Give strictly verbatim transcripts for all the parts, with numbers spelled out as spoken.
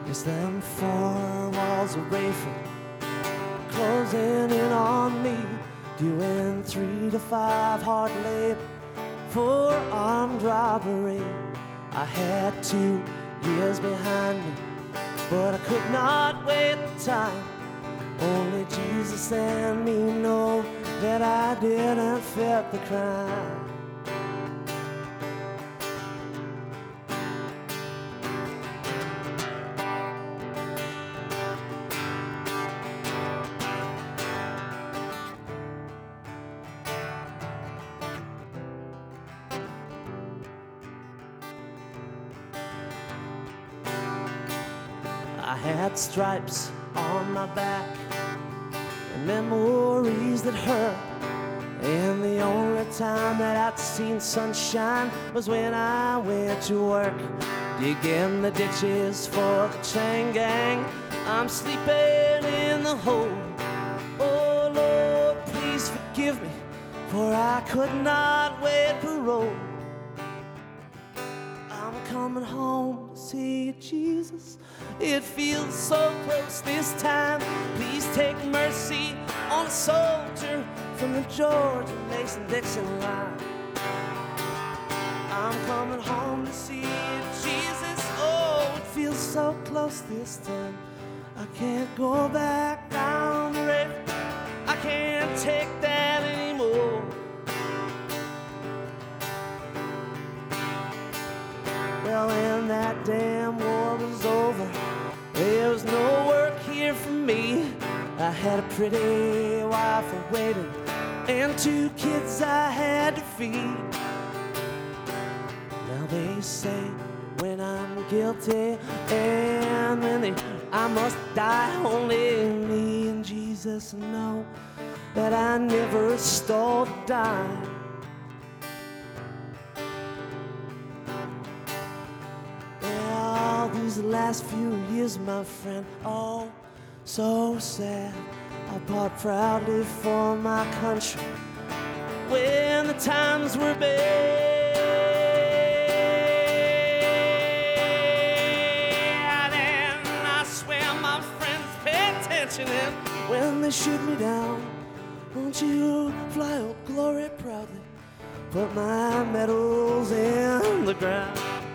Guess them four walls of Rayford closing in on me, doing three to five hard labor for armed robbery. I had two years behind me, but I could not wait the time. Only Jesus and me know that I didn't fit the crime. I had stripes on my back and memories that hurt, and the only time that I'd seen sunshine was when I went to work, digging the ditches for the chain gang. I'm sleeping in the hole. Oh Lord, please forgive me, for I could not wait parole. I'm coming home to see you, Jesus. It feels so close this time. Please take mercy on a soldier from the Georgia Mason-Dixon line. I'm coming home to see you, Jesus. Oh, it feels so close this time. I can't go back down the river. I can't take that anymore. Well, when that damn war was over, there was no work here for me. I had a pretty wife awaiting and two kids I had to feed. Now they say when I'm guilty and when they, I must die, only me and Jesus know that I never stole a dime. These last few years, my friend, oh, so sad. I fought proudly for my country when the times were bad, and I swear my friends pay attention, and when they shoot me down, won't you fly, oh glory, proudly put my medals in the ground.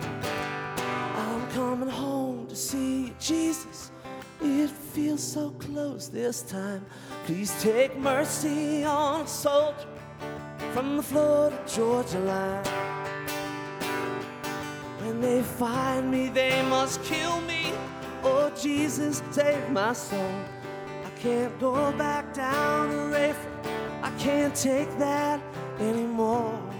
Coming home to see you, Jesus. It feels so close this time. Please take mercy on a soldier from the Florida Georgia line. When they find me, they must kill me. Oh, Jesus, save my soul. I can't go back down the Rayford. I can't take that anymore.